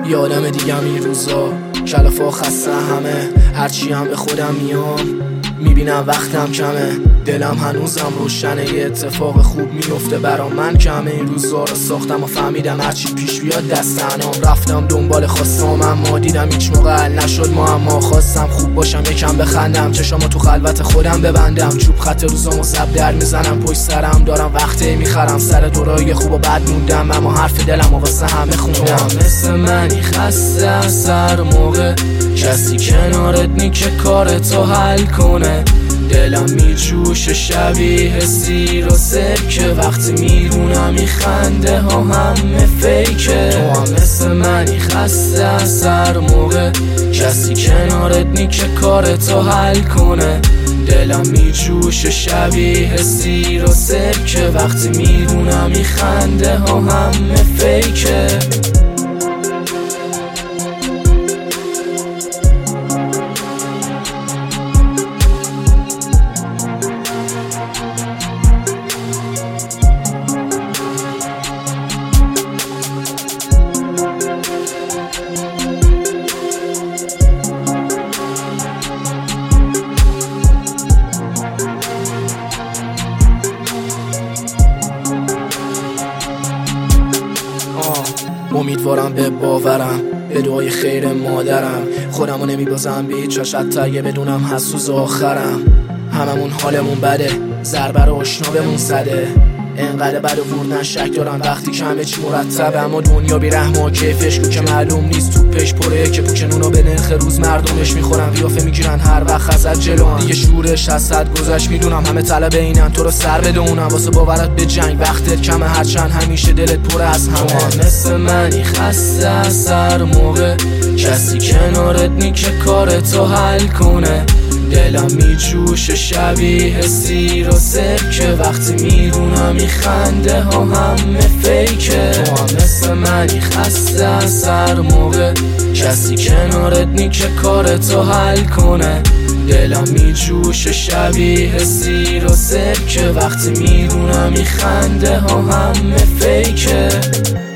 یادم دیگم این روزا کلافا خسته همه، هرچی هم به خودم میام میبینم وقتم کمه، دلم هنوزم روشنه، یه اتفاق خوب میفته برا من کمه. این روزا رو ساختم و فهمیدم هرچی پیش بیاد دست انام، رفتم دنبال خواستم اما دیدم هیچ موقع حل نشد معما. خواستم خوب باشم یکم بخندم، چشامو تو خلوت خودم ببندم، چوب خط روزامو زب در میزنم، پشت سرم دارم وقتی میخرم، سر دورای خوب و بد موندم اما حرف دلم و واسه همه خوندم. مثل منی خسته از سر موقع کسی کنارت نی که کارتو حل کنه، دلم میجوشه شبیه سیر و سرکه، وقتی میدونم این خنده ها همه فیکه. تو هم مثل منی خسته از سر موقع کسی کنارت نی که کارتو حل کنه، دلم میجوشه شبیه سیر و سرکه، وقتی میدونم این خنده ها همه فیکه. امیدوارم به باورم، به دعای خیر مادرم، خودمو نمیبازم به هیچ جاش حتی اگه بدونم هست روز آخرم. هممون حالمون بده، ضربه رو آشنا بهمون زده، انقدر بد و وردن شک دارم وقتی که همه چی مرتبه، اما دنیا بی رحم و کیفش که معلوم نیست، تو پش پره که پوچ نونو به نرخ روز مردمش میخورن، قیافه میگیرن هر وقت ازت جلوان، دیگه شورش از صد گذشت میدونم همه طلب اینن تو رو سر بدونم، واسه باورت به جنگ وقتت کمه، هرچند همیشه دلت پر از همه. مثل منی خسته از سر موقع کسی کنارت نی که کارتو حل کنه، دلم میجوشه شبیه سیر و سرکه، وقتی میدونم این خنده ها همه فیکه. تو هم مثل منی خسته از سر موقع کسی کنارت نی که کارتو حل کنه، دلم میجوشه شبیه سیر و سرکه، وقتی میدونم این خنده ها همه فیکه.